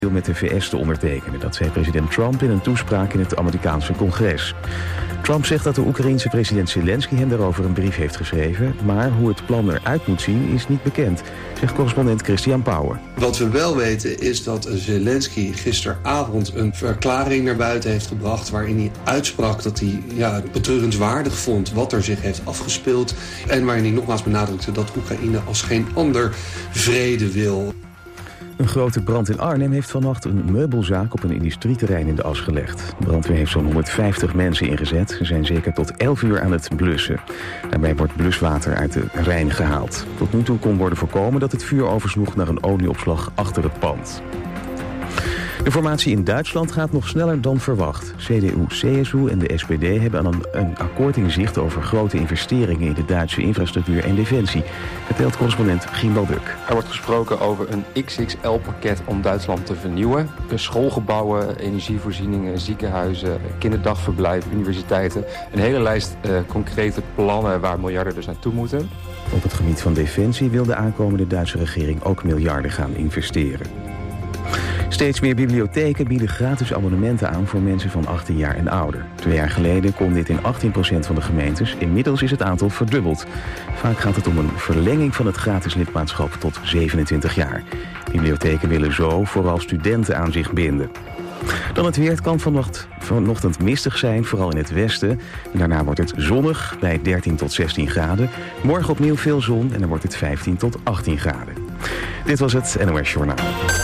met de VS te ondertekenen. Dat zei president Trump in een toespraak in het Amerikaanse congres. Trump zegt dat de Oekraïense president Zelensky hem daarover een brief heeft geschreven, maar hoe het plan eruit moet zien is niet bekend, zegt correspondent Christian Pauwen. Wat we wel weten is dat Zelensky gisteravond een verklaring naar buiten heeft gebracht waarin hij uitsprak dat hij het betreurenswaardig vond wat er zich heeft afgespeeld en waarin hij nogmaals benadrukte dat Oekraïne als geen ander vrede wil. Een grote brand in Arnhem heeft vannacht een meubelzaak op een industrieterrein in de as gelegd. De brandweer heeft zo'n 150 mensen ingezet. Ze zijn zeker tot 11 uur aan het blussen. Daarbij wordt bluswater uit de Rijn gehaald. Tot nu toe kon worden voorkomen dat het vuur oversloeg naar een olieopslag achter het pand. De formatie in Duitsland gaat nog sneller dan verwacht. CDU, CSU en de SPD hebben aan een akkoord in zicht over grote investeringen in de Duitse infrastructuur en defensie, vertelt correspondent Gimbal Duk. Er wordt gesproken over een XXL-pakket om Duitsland te vernieuwen. Schoolgebouwen, energievoorzieningen, ziekenhuizen, kinderdagverblijf, universiteiten. Een hele lijst concrete plannen waar miljarden dus naartoe moeten. Op het gebied van defensie wil de aankomende Duitse regering ook miljarden gaan investeren. Steeds meer bibliotheken bieden gratis abonnementen aan voor mensen van 18 jaar en ouder. 2 jaar geleden kon dit in 18% van de gemeentes. Inmiddels is het aantal verdubbeld. Vaak gaat het om een verlenging van het gratis lidmaatschap tot 27 jaar. Bibliotheken willen zo vooral studenten aan zich binden. Dan het weer. Het kan vanochtend mistig zijn, vooral in het westen. Daarna wordt het zonnig bij 13 tot 16 graden. Morgen opnieuw veel zon en dan wordt het 15 tot 18 graden. Dit was het NOS Journaal.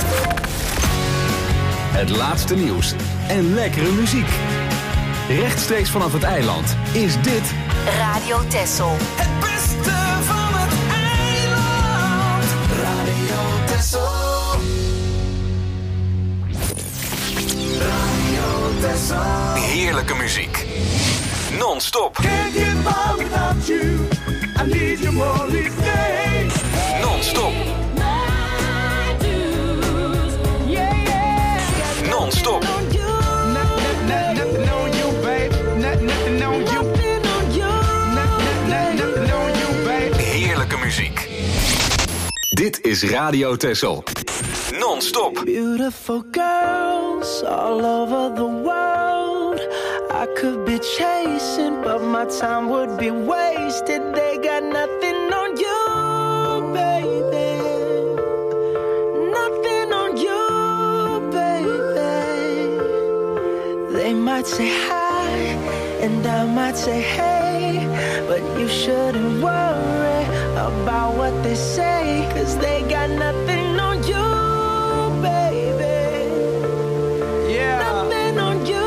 Het laatste nieuws en lekkere muziek. Rechtstreeks vanaf het eiland is dit Radio Texel. Het beste van het eiland. Radio Texel. Radio Texel. heerlijke muziek. Non-stop. Can't get by without you. I need you more each day. Non-stop. Non-stop. Nothing on you, babe. Nothing on you. Nothing on you, babe. Heerlijke muziek. Dit is Radio Texel. Non-stop. Beautiful girls all over the world. I could be chasing, but my time would be wasted. They got nothing on you, baby. Nothing on you, baby. They might say hi, and I might say hey, but you shouldn't worry about what they say, 'cause they got nothing on you, baby. Yeah. Nothing on you.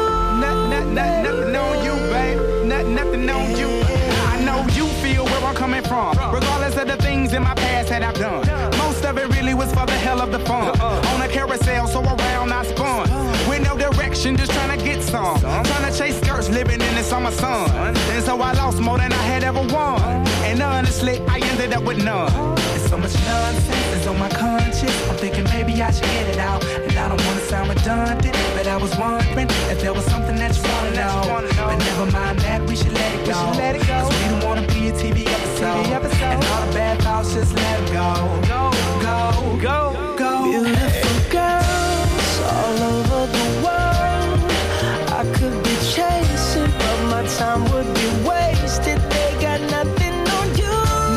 Nothing on you, babe. Nothing on you. I know you feel where I'm coming from, regardless of the things in my past that I've done. Most of it really was for the hell of the fun. On a carousel, so around I spun. With no direction, just trying to get some. Trying to chase skirts, living in the summer sun. And so I lost more than I had ever won. And honestly, I ended up with none. There's so much nonsense that's on my conscience. I'm thinking maybe I should get it out. And I don't want to sound redundant, but I was wondering if there was something that you want to know. But never mind that, we should let it go. 'Cause we don't want to be a TV episode. And all the bad thoughts, just let it go. Go, go, go, go. Beautiful girls all over the world. I could be chasing, but my time would be wasted. They got nothing on you.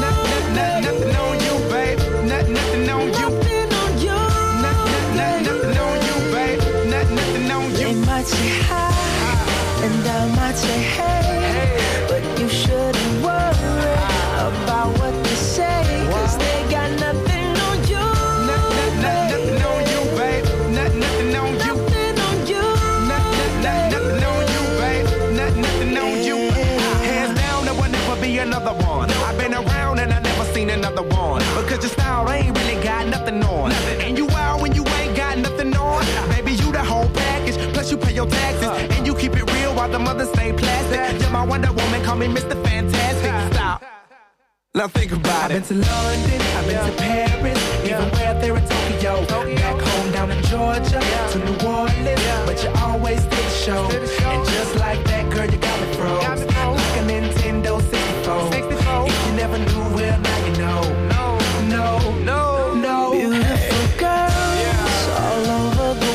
Nothing on you, babe. Nothing on you. Nothing on you. Nothing on you, babe. Nothing on you. They might say hi, and I might say hey, but you shouldn't worry about what they say, 'cause they got nothing on you. Nothing on you, babe. Nothing on you. Nothing on you. Nothing on you, babe. Nothing on you. Hands down, there will never be another one. I've been around and I never seen another one. Because your style ain't really got nothing on. And you out when you ain't got nothing on. Baby, you the whole package. Plus you pay your taxes. And you keep it real while the mothers stay plastic. You're my Wonder Woman, call me Mr. Fantastic. Stop. Now think about it. I've been to London, I've been to Paris, even way out there in Tokyo. Back home down in Georgia, to New Orleans, but you always did the show. And just like that, girl, you got me froze. Like a Nintendo 64. If you never knew, well, now you know. No. Beautiful girls all over the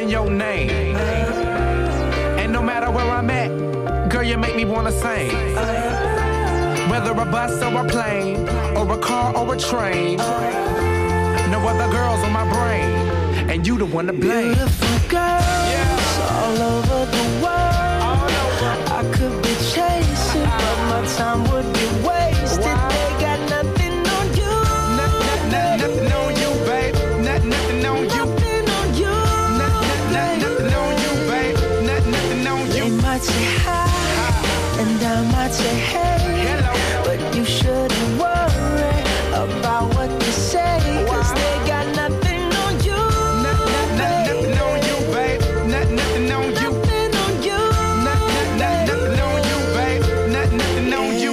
saying your name. And no matter where I'm at, girl, you make me wanna sing. Whether a bus or a plane, or a car or a train, no other girls on my brain, and you the one to blame. Beautiful girls all over the world. I could be chasing, but my time would be wasted. They got nothing on you. Nothing on you, babe. Nothing on you. Nothing on you. Nothing on you, babe. Nothing on you. They might say hi, and I might say hey. Hello. But you shouldn't worry about what they say, 'cause they got nothing on you. Nothing on you, babe. Nothing on you. Nothing on you. Nothing on you, babe. Nothing on you.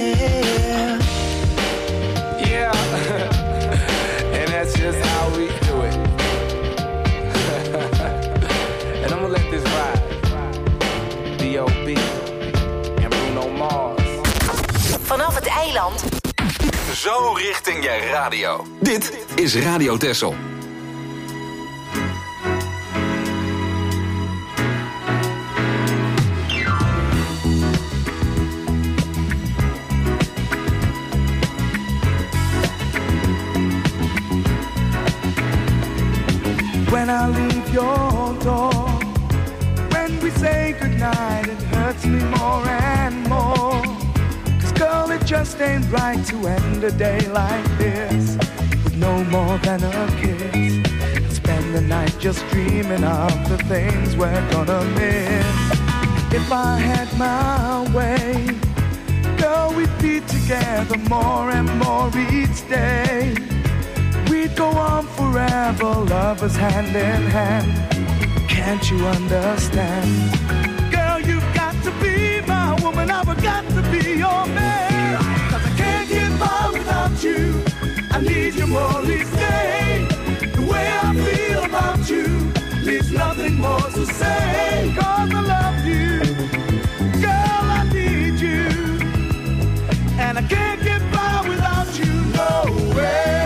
Yeah. And that's just how we do it. And I'm gonna let this ride. B.O.B. en Bruno Mars. Vanaf het eiland. Zo richting je radio. Dit is Radio Texel. When I leave your door, when we say goodnight, it hurts me more and more. 'Cause girl, it just ain't right to end a day like this with no more than a kiss, and spend the night just dreaming of the things we're gonna miss. If I had my way, girl, we'd be together more and more each day. We'd go on forever, lovers hand in hand. Can't you understand? Girl, you've got to be my woman, I've got to be your man. 'Cause I can't get by without you, I need you more each day. The way I feel about you leaves nothing more to say. 'Cause I love you, girl, I need you, and I can't get by without you, no way.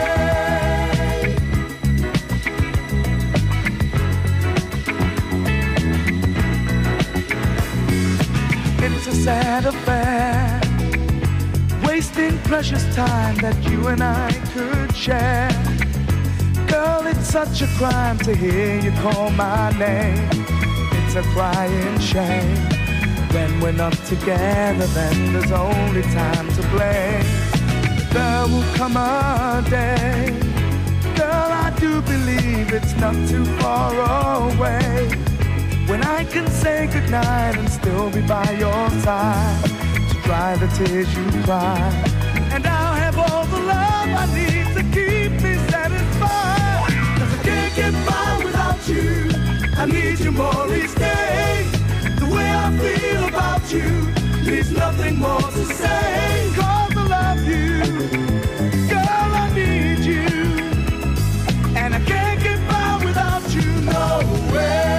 It's a sad affair, wasting precious time that you and I could share. Girl, it's such a crime to hear you call my name. It's a crying shame. When we're not together, then there's only time to blame. There will come a day, girl, I do believe it's not too far away, when I can say goodnight and still be by your side, to dry the tears you cry. And I'll have all the love I need to keep me satisfied. 'Cause I can't get by without you, I need you more each day. The way I feel about you leaves nothing more to say. 'Cause I love you, girl, I need you, and I can't get by without you, no way.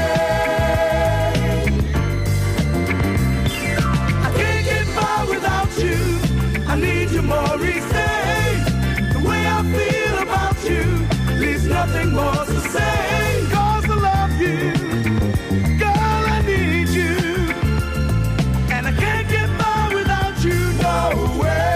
I need you more each day. The way I feel about you leaves nothing more to say. 'Cause I love you, girl, I need you, and I can't get by without you, no way.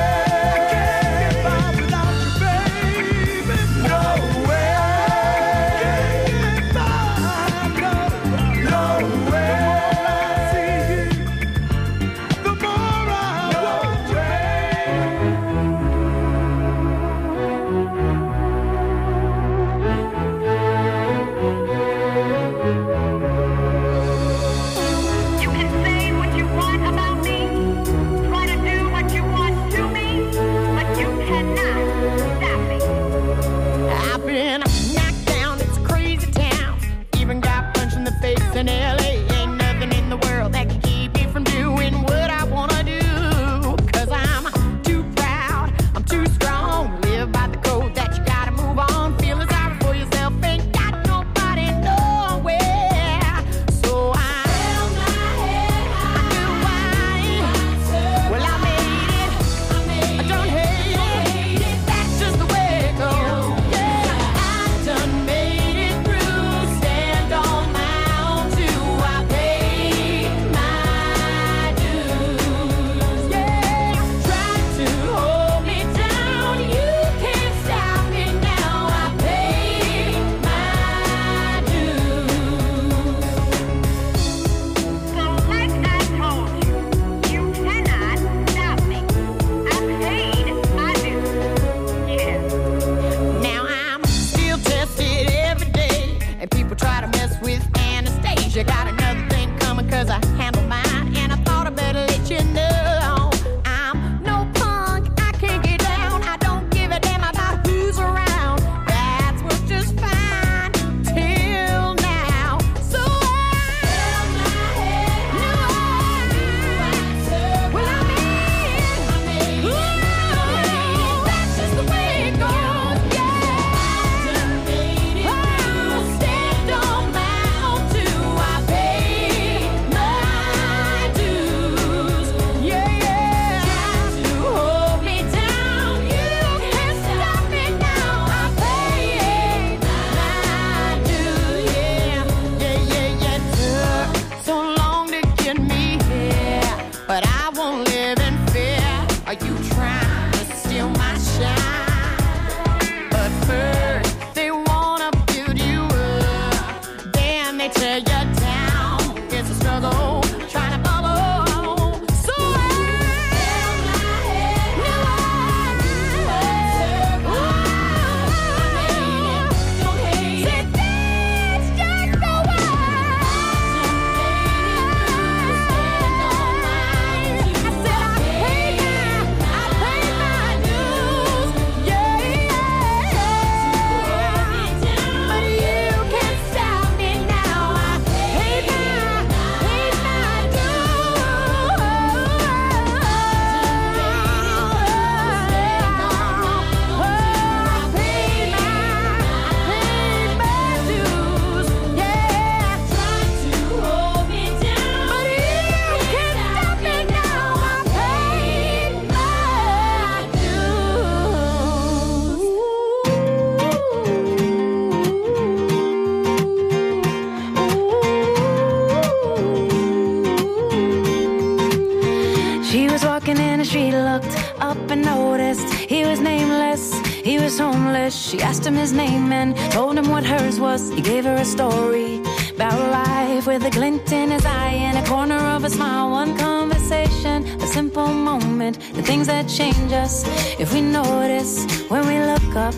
She asked him his name and told him what hers was. He gave her a story about life with a glint in his eye and a corner of a smile. One conversation, a simple moment, the things that change us if we notice when we look up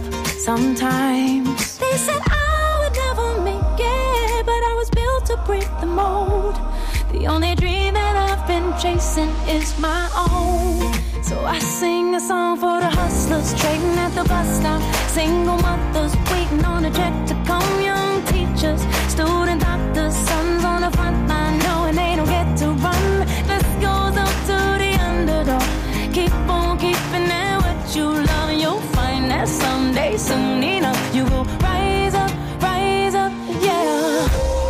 sometimes. They said I would never make it, but I was built to break the mold. The only dream that I've been chasing is my own. So I sing a song for the hustlers trading at the bus stop, single mothers waiting on a check to come, young teachers, student doctors, sons on the front line knowing they don't get to run. This goes up to the underdog. Keep on keeping it what you love, and you'll find that someday, soon enough, you will rise up, yeah.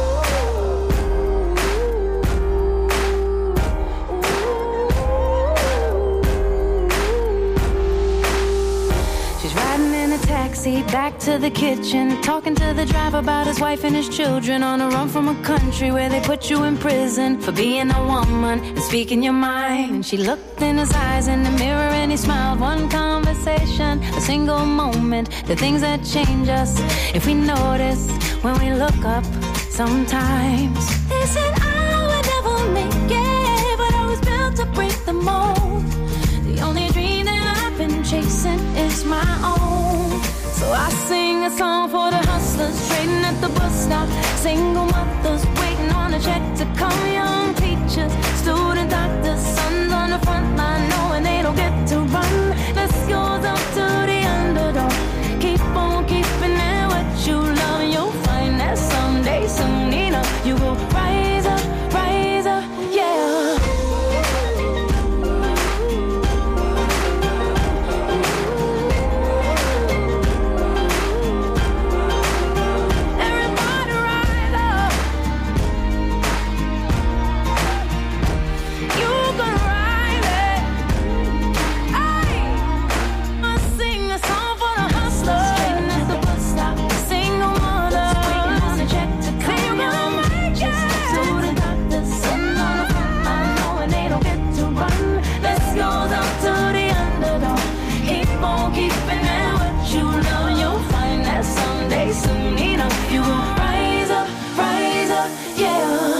Back to the kitchen, talking to the driver about his wife and his children, on a run from a country where they put you in prison for being a woman and speaking your mind. And she looked in his eyes in the mirror and he smiled. One conversation, a single moment, the things that change us if we notice when we look up sometimes. They said I would never make it, but I was built to break the mold. The only dream that I've been chasing is my own. So I sing a song for the hustlers trading at the bus stop, single mothers waiting on a check to come, young teachers, student doctors, sons on the front line knowing they don't get to run. This goes up to the underdog. Keep on keeping it what you love, and you'll find that someday, soon enough, you will rise up, yeah. Soon enough, you will rise up, yeah.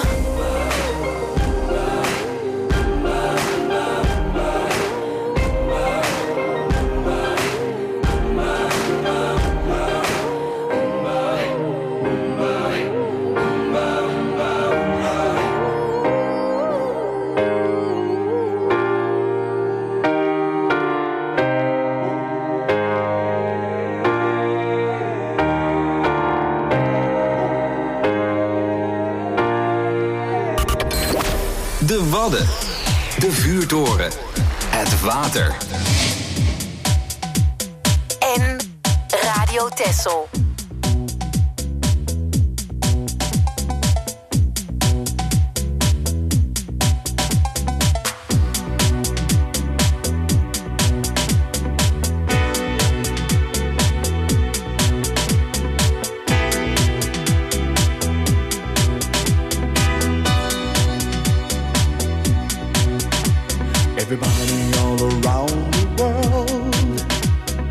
De Wadden, de vuurtoren, het water. En Radio Texel. Everybody all around the world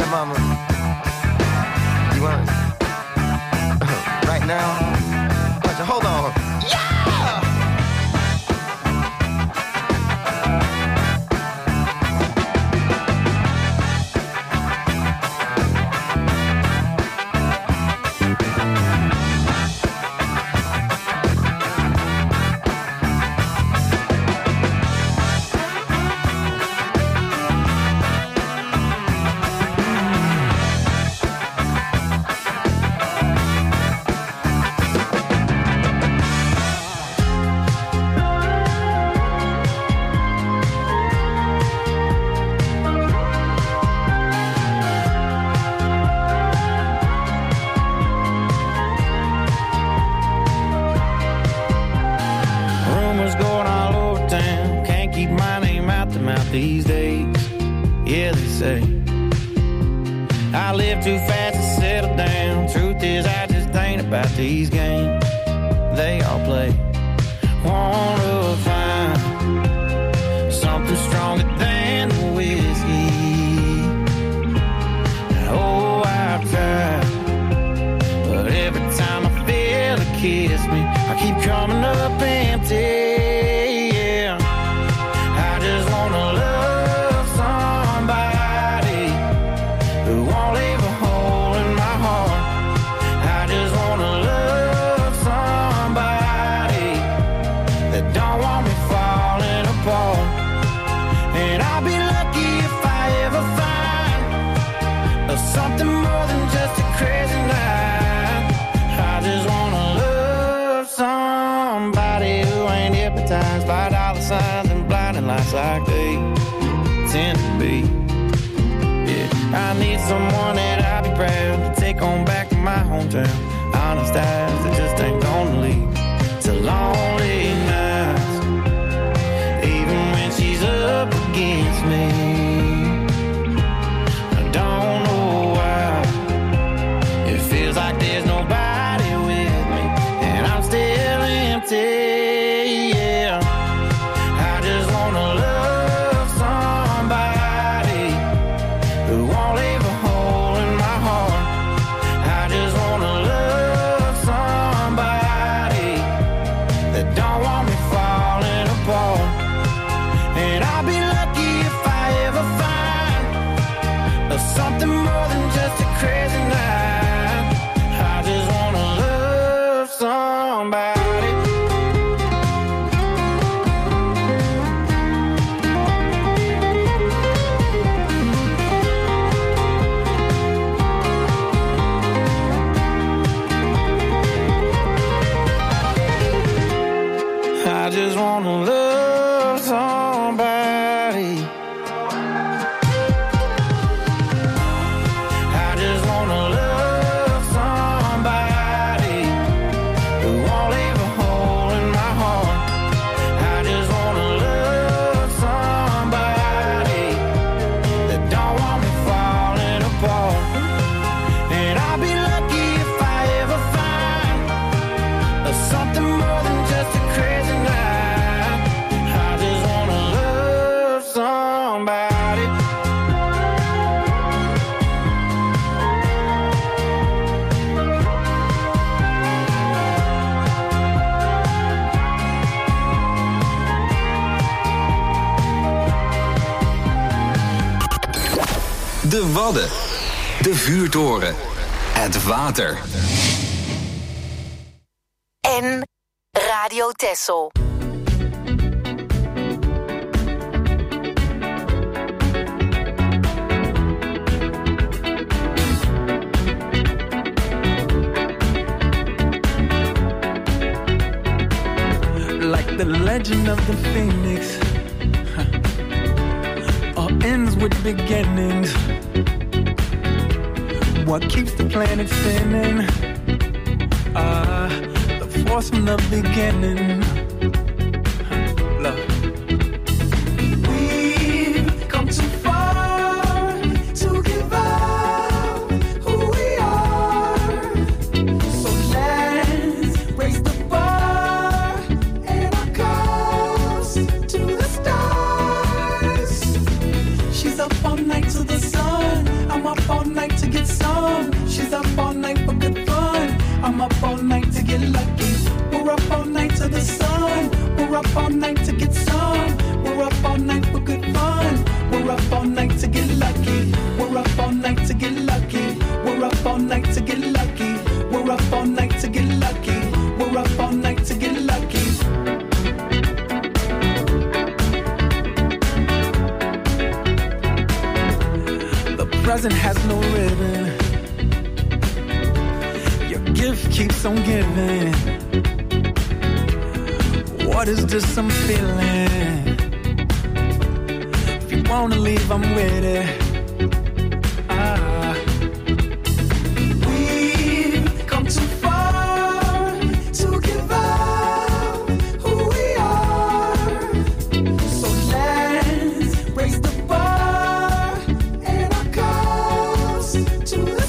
mama. You want it? Right now? Hold on. Yeah! These days, yeah, they say I live too fast to settle down. Truth is, I just ain't about these games they all play. Wanna find something stronger than the whiskey. Oh, I've tried, but every time I feel it kiss me, I keep coming up empty. Like they tend to be. Yeah, I need someone that I'll be proud to take on back to my hometown. Honest eyes that just ain't gonna lead to lonely nights, even when she's up against me. I don't know why it feels like there's nobody with me, and I'm still empty. De Wadden, de vuurtoren, het water. En Radio Texel. Like the legend of the phoenix, all ends with beginnings. What keeps the planet spinning? The force from the beginning. Love. We've come too far to give up who we are. So let's raise the bar and our cups to the stars. She's up all night to the sun. I'm up all night to get some. She's up all night for good fun. I'm up all night to get lucky. We're up all night to the sun. We're up all night to get some. We're up all night for good fun. We're up all night to get lucky. We're up all night to get lucky. We're up all night to get lucky. We're up all night to get lucky. We're up all night to get lucky. The present has no ribbon. Your gift keeps on giving. What is this I'm feeling? If you wanna leave, I'm with it. We've come too far to give up who we are. So let's raise the bar and our cups to the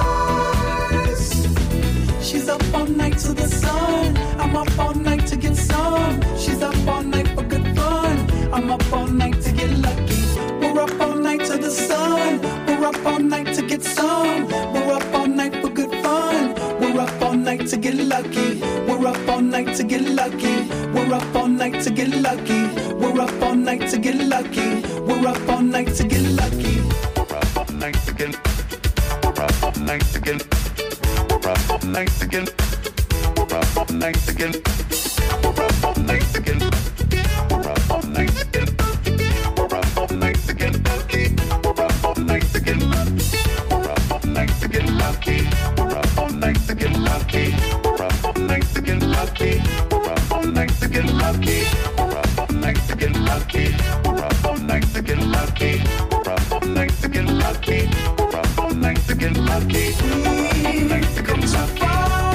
stars. She's up all night to the sun. I'm up all night to get some. She's up all night for good fun. I'm up all night to get lucky. We're up all night to the sun. We're up all night to get some. We're up all night for good fun. We're up all night to get lucky. We're up all night to get lucky. We're up all night to get lucky. We're up all night to get lucky. We're up all night to get lucky. We're up all night to get. We're up all night to get. We're up all night to get. We're up all night to get. We're up all night to get. We're up all night to get. We're up all night to get lucky. We're up all night to get lucky. We're up all night to get lucky. We're up all night to get lucky. We're up all night to get lucky. We're up all night to get lucky. We're up all night to get lucky. We're up all night to get lucky. We're up all night to get lucky. We're up all night to get lucky. We're up all night to get lucky.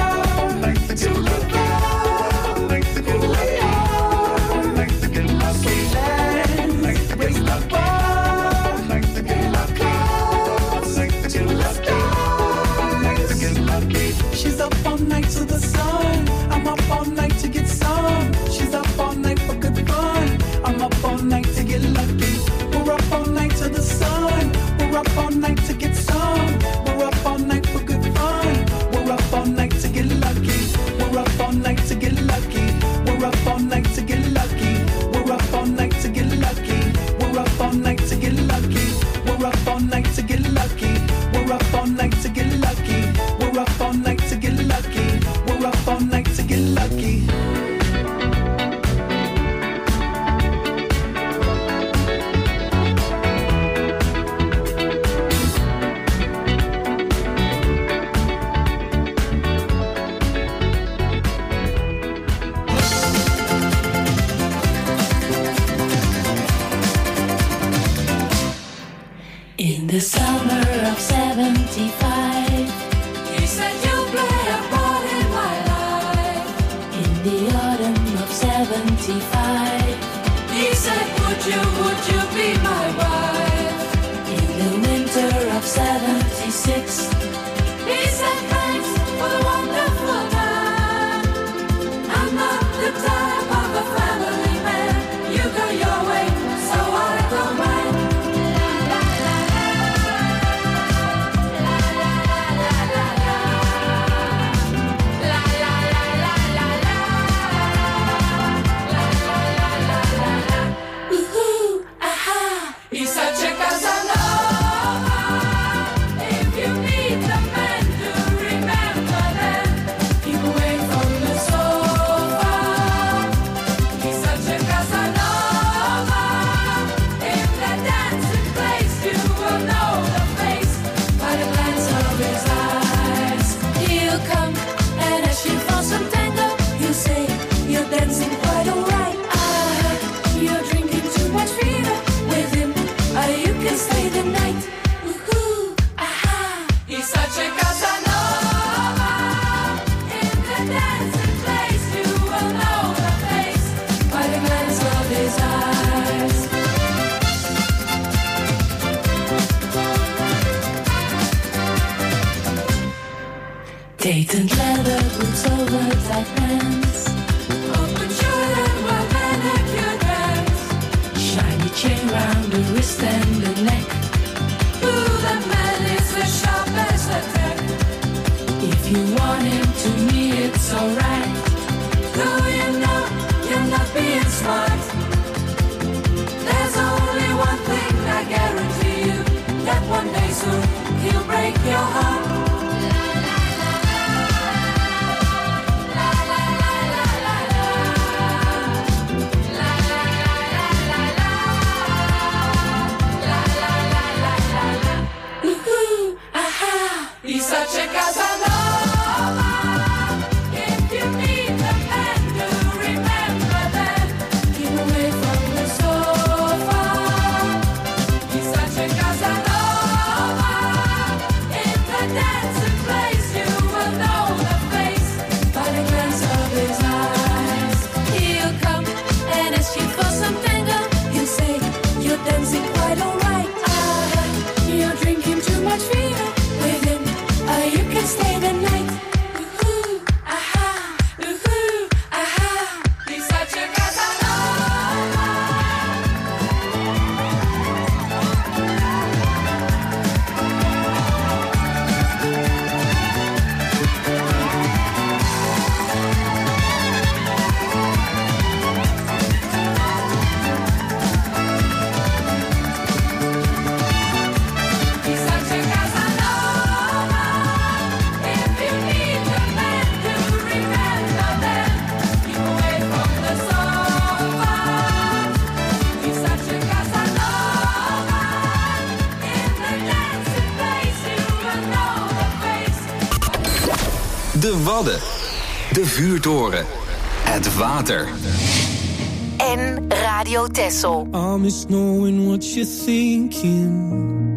To give up, like to get lucky, like to get lucky, like to raise the bar, like to get lucky, like to get lucky, like to get lucky. She's up all night to the sun. I'm up all night to get some. She's up all night for good fun. I'm up all night to get lucky. We're up all night to the sun. We're up all night to get some. We're up all night for good fun. We're up all night to get lucky. We're up all night to get lucky. We're up all night to get lucky. We're up all night to get lucky. We're up all night to get lucky. We're up all night to get lucky. We're up all night to get lucky. We're up all night to get lucky. We're up all night to get lucky. In the summer of 75, you said you'd play a part in my life. In the autumn of 75, you said, would you be my wife? In the winter of 76, he said, thanks for the wonderful time. I'm not the type of a family man. You go your way, so I don't mind. He's such a Casanova. If you need the man to remember them, keep away from the sofa. He's such a Casanova. In the dancing place, you will know the face by the glance of his eyes. He'll come and ask you for some tango. He'll say you're dancing quite alright. You're drinking too much fever with him. You can stay the night. Ooh, aha. He's such a Casanova. In the dancing place, you will know the face by the glance of his eyes. Dayton leather boots over tight pants. Open shirt and well manicured hands. Shiny chain round the wrist and the neck. Ooh, that man alright. Do you know you're not being smart? There's only one thing I guarantee you, that one day soon he'll break your heart. He's such a Casanova. If you need a man to remember that, keep away from the sofa. He's such a Casanova. In the dancing place, you will know the face by the glance of his eyes. He'll come and ask you for some tango. He'll say you're dancing quite alright. You're drinking too much vino. With him, you can stay the night. Ooh, aha, he's such a Casanova. He's such a Casanova. If you need a man to remember that, keep away from the sofa. He's such a Casanova. In the dancing place, you will know the face. De Wadden. De Vuurtoren. Het water. En Radio Texel. I miss knowing what you're thinking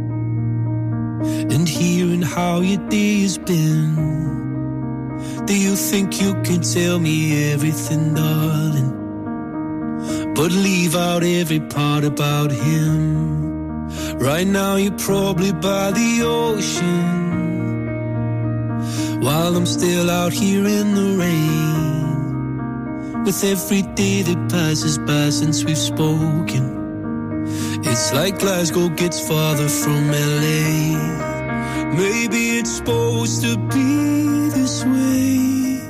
and hearing how your day has been. Do you think you can tell me everything, darling, but leave out every part about him? Right now you're probably by the ocean, while I'm still out here in the rain. With every day that passes by since we've spoken, it's like Glasgow gets farther from LA. Maybe it's supposed to be this way,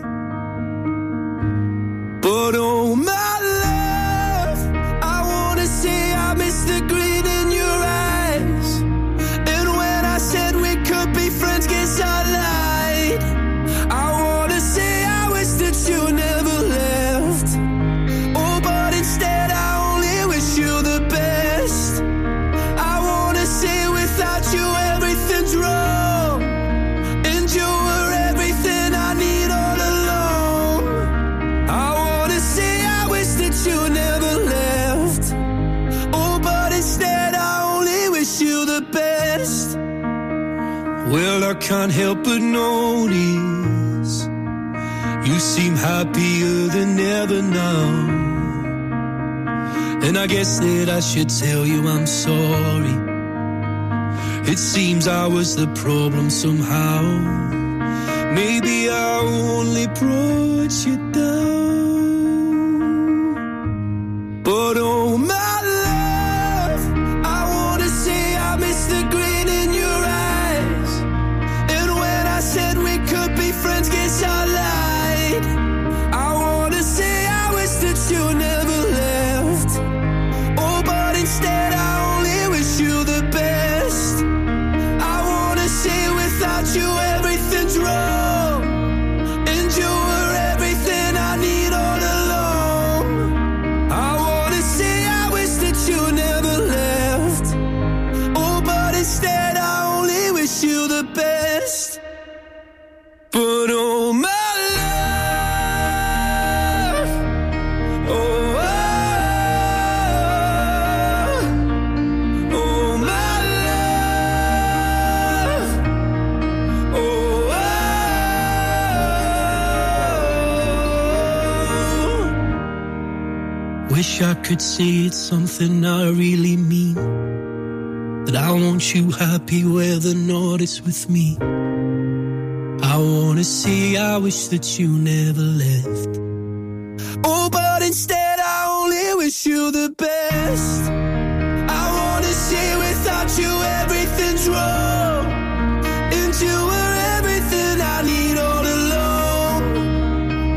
but oh my love, I wanna say I miss the green in your eyes. And when I said we could be friends, guess I lied. I wanna say I wish that you never left. Oh, but instead I only wish you the best. I wanna say without you everything's wrong, and you were everything I need all along. I wanna say I wish that you never left. Oh, but instead I only wish you the best. Well, I can't help but notice you seem happier than ever now. And I guess that I should tell you I'm sorry. It seems I was the problem somehow. Maybe I only brought you down. But oh my love, I wanna say I miss the green in your eyes. And when I said we could be friends, guess I lied. I wanna say I wish that you never left. Oh, but instead I only wish you the best. I wanna say without you everything's wrong, and you were everything I need all along. I wanna say I wish that you never left. Oh, but instead I only wish you the best. But oh my love, oh, oh my love, oh, wish I could say it's something I really mean, that I want you happy whether or not it's with me. I wanna say I wish that you never left. Oh, but instead I only wish you the best. I wanna say without you everything's wrong, and you were everything I need all along.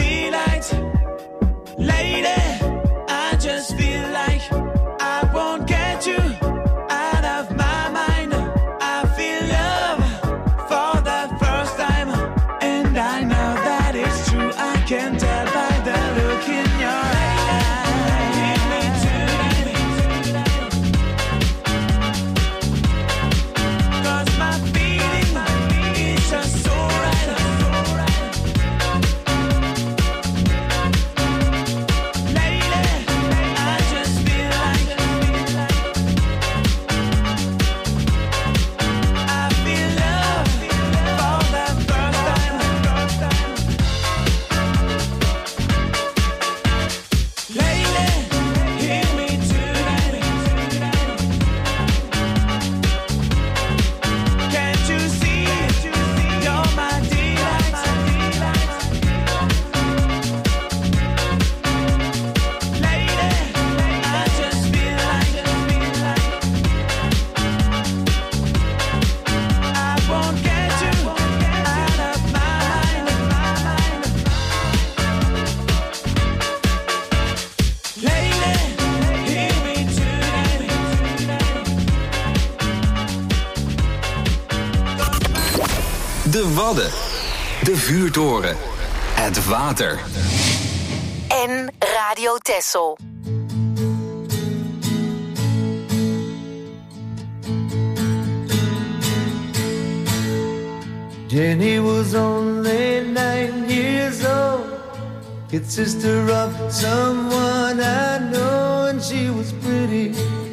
delight. Lady, I just feel like I won't get you out of my mind. I feel love for the first time, and I know that it's true. I can tell by the look in your eyes. Give me tonight, 'cause my feeling is just so right. Lady, I just feel like I feel love for the first time. Lady, hear me tonight. Can't you see you're my delight? Lady, I just feel like I won't get you out of my mind. Lady, hear me tonight. De Wadden. De Vuurtoren. Het water. En Radio Texel. Jenny was only 9 years old, kid sister of someone I know, and she was pretty.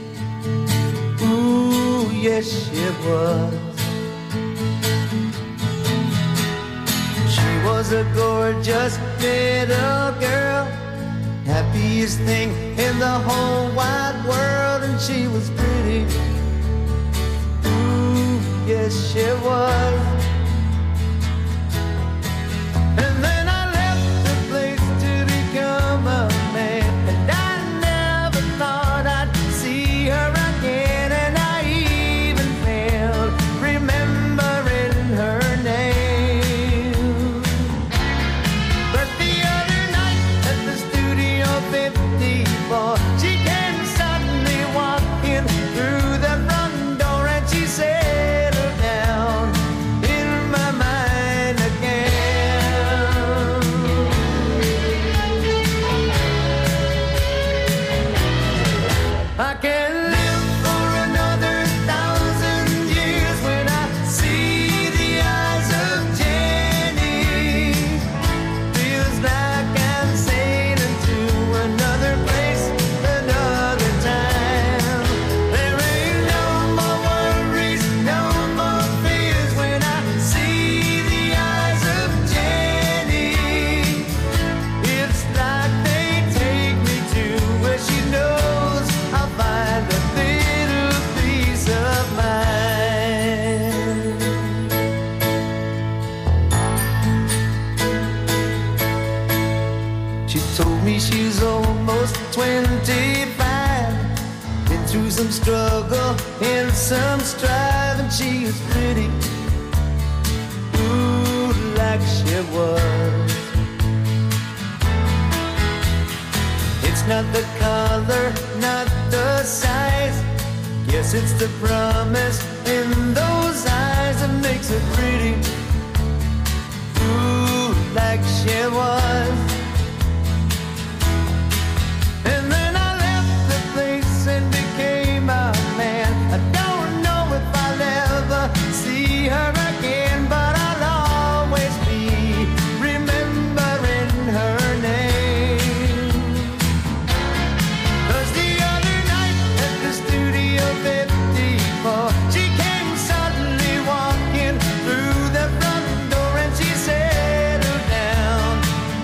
Ooh, yes, she was. She was a gorgeous little girl, happiest thing in the whole wide world, and she was pretty. Ooh, yes, she was. And then I left the place to become a man, and I never thought I'd see her again, and I even failed remembering her name. But the other night at the Studio 54, she came suddenly walking through the front door, and she settled down in my mind again. I can live for another 1,000 years when I see the eyes of Jenny. Feels like I'm sailing to another place, another time. There ain't no more worries, no more fears when I see the eyes of Jenny. It's like they take me to where she knows I'll find a little piece of mind. She told me she's almost 25, been through some struggle and some strife, and she is pretty. Ooh, like she was. It's not the color, not the size. Guess it's the promise in those eyes that makes her pretty. Ooh, like she was. And then I left the place and became a man. I don't know if I'll ever see her again, but I'll always be remembering her name. 'Cause the other night at the Studio 54, she came suddenly walking through the front door, and she settled down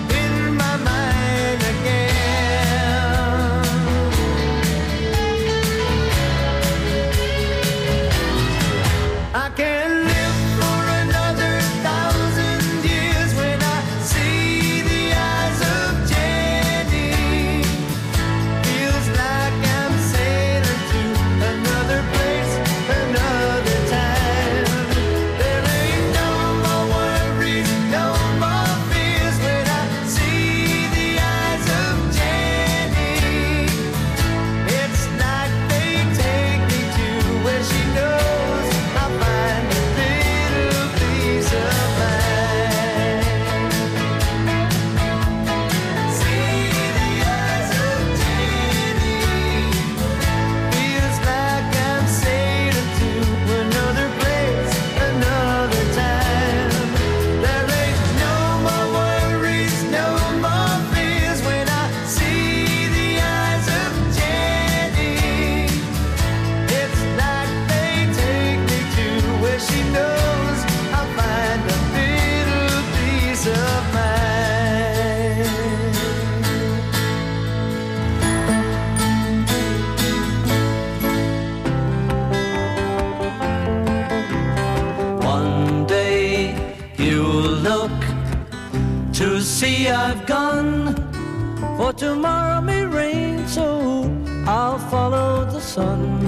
I've gone, for tomorrow may rain, so I'll follow the sun.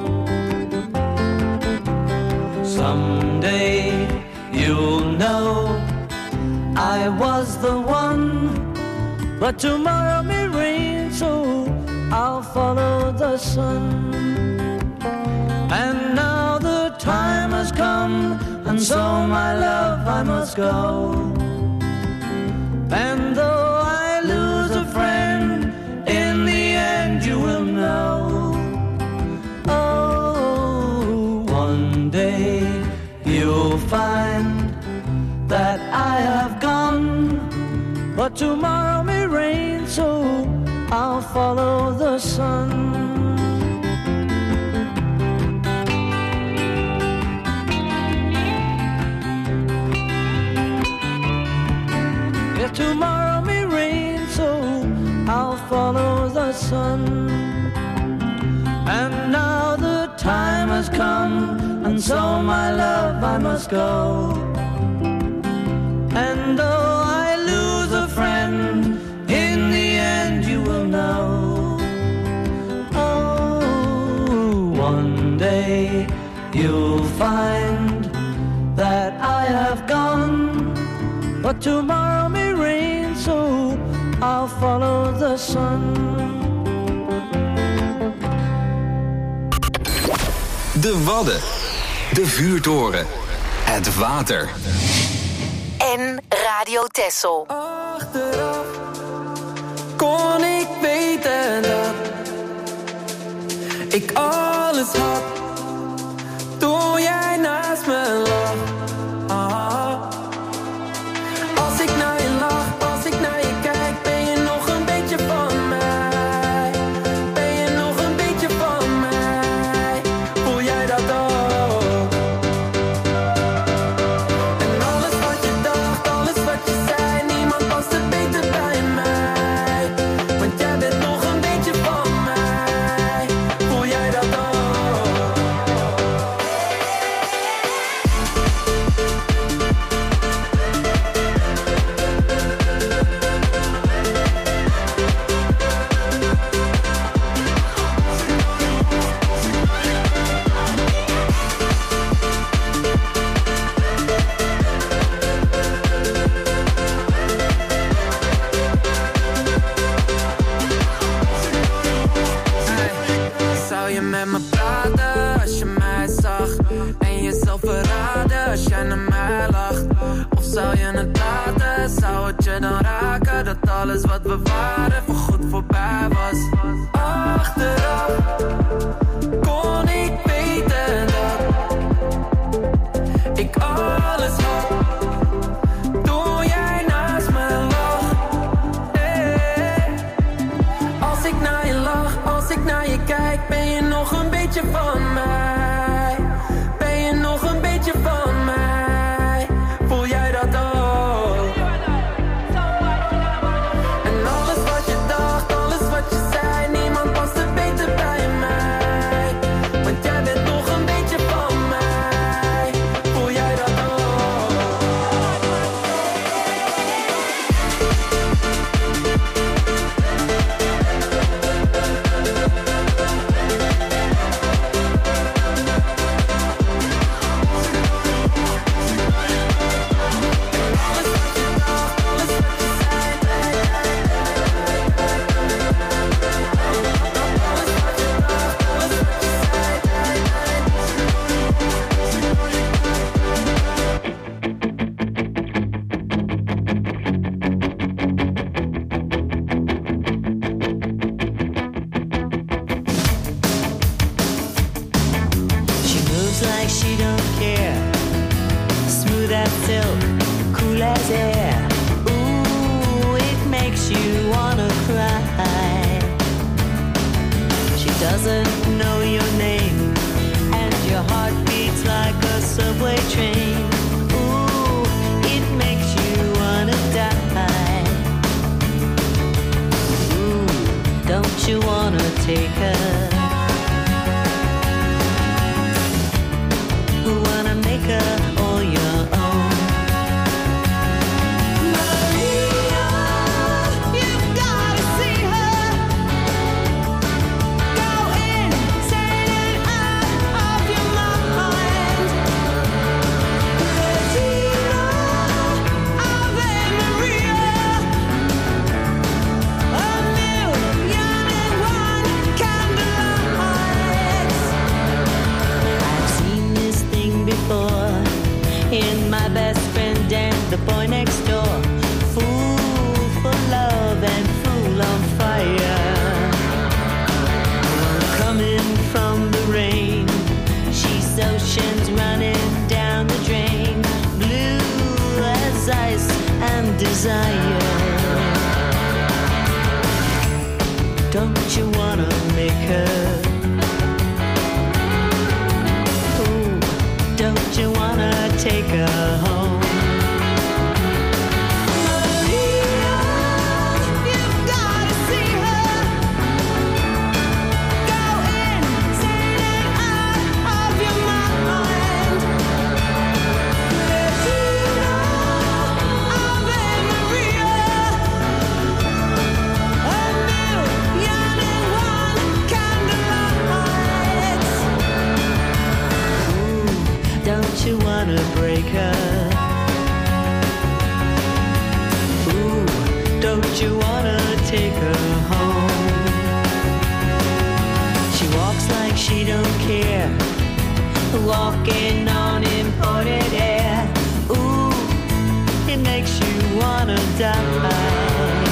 Someday you'll know I was the one, but tomorrow may rain, so I'll follow the sun. And now the time has come, and so my love I must go. And though I lose a friend, in the end you will know. Oh, one day you'll find that I have gone, but tomorrow may rain, so I'll follow the sun. Yeah, tomorrow may rain, so I'll follow the sun. And now the time has come, and so my love I must go. And though I lose a friend, in the end you will know. Oh, one day you'll find that I have gone, but tomorrow may rain, so I'll follow the sun. De Wadden, de vuurtoren, het water. En Radio Texel. Achteraf kon ik weten dat ik alles had toen jij naast me lag. Ah. Als ik naar je lach, als ik naar je kijk, ben je nog een beetje van mij? Ben je nog een beetje van mij? Voel jij dat ook? En alles wat je dacht, alles wat je zei, niemand past het beter bij mij. Want jij bent nog een beetje van mij. Voel jij dat ook? Zou je met me praten als je mij zag? En jezelf verraden als jij naar mij lacht? Of zou je het laten? Zou het je dan raken dat alles wat we waren voorgoed voorbij was? Achteraf kon ik weten dat ik alles had toen jij naast me lag. Hey. Als ik naar je lach, als ik naar je kijk, ben je nog een beetje van mij? Ben je nog een beetje van mij? Voel jij dat ook? En alles wat je dacht, alles wat je zei, niemand past er beter bij mij. Want jij bent nog een beetje van mij. Voel jij dat ook? She moves like she don't care. Smooth as silk, cool as air. Ooh, it makes you wanna cry. She doesn't know your name, and your heart beats like a subway train. Ooh, it makes you wanna die. Ooh, don't you wanna take her? Wanna make her all your own. Maria. her. Ooh, don't you wanna take her home? Don't you wanna break her? Ooh, don't you wanna take her home? She walks like she don't care, walking on imported air. Ooh, it makes you wanna die.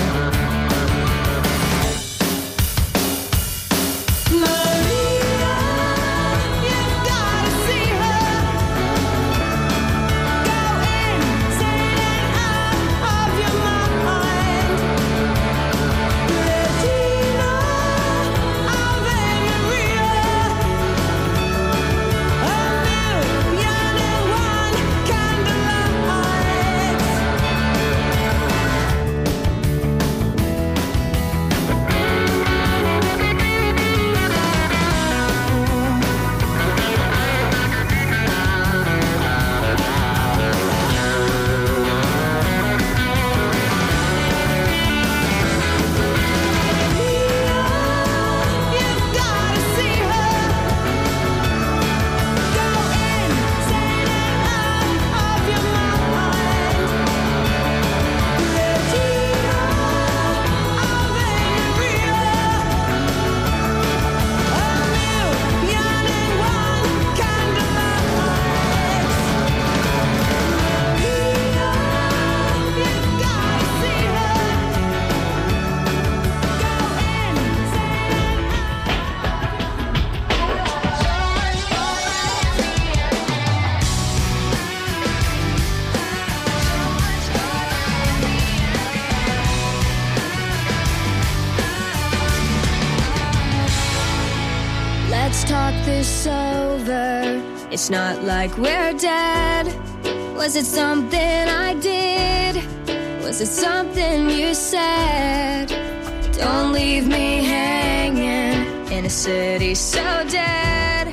Let's talk this over. It's not like we're dead. Was it something I did? Was it something you said? Don't leave me hanging in a city so dead,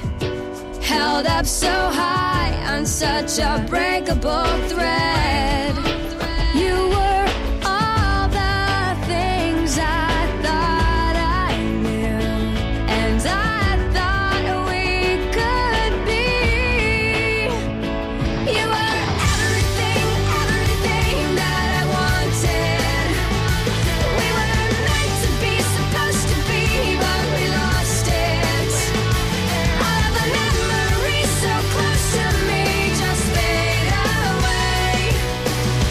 held up so high on such a breakable thread. You were all the things I thought I knew, and I thought we could be. You were everything, everything that I wanted. We were meant to be, supposed to be, but we lost it. All of the memories so close to me just fade away.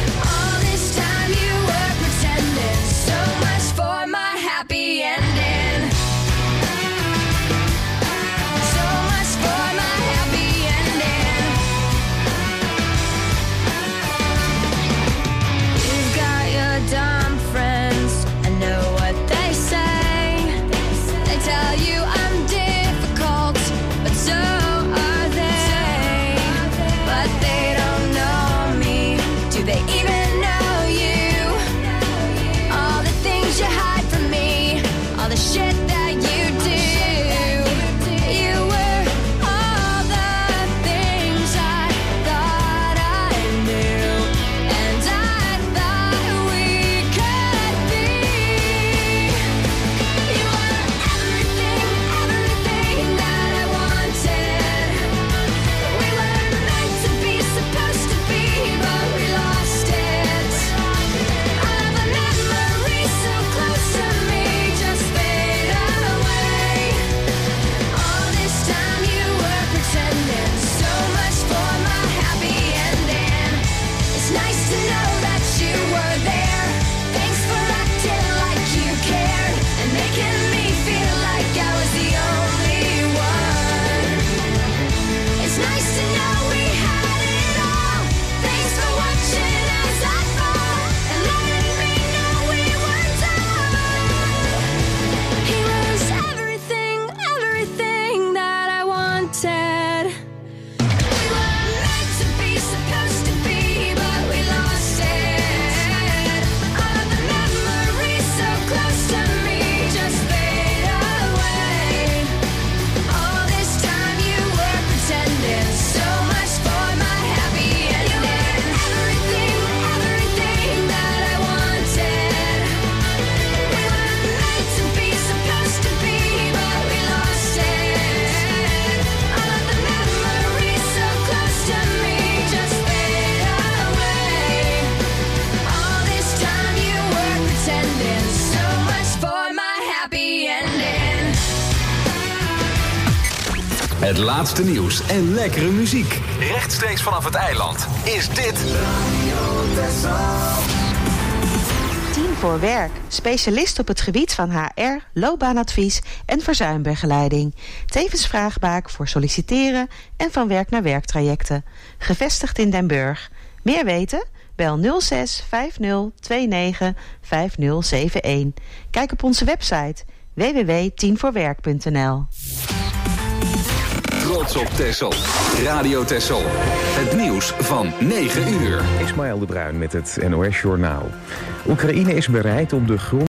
Het laatste nieuws en lekkere muziek. Rechtstreeks vanaf het eiland is dit... Team voor Werk. Specialist op het gebied van HR, loopbaanadvies en verzuimbegeleiding. Tevens vraagbaak voor solliciteren en van werk naar werktrajecten. Gevestigd in Den Burg. Meer weten? Bel 06 50 29 5071. Kijk op onze website www.teamvoorwerk.nl. Trots op Texel. Radio Texel. Het nieuws van 9 uur. Ismaël de Bruin met het NOS Journaal. Oekraïne is bereid om de grond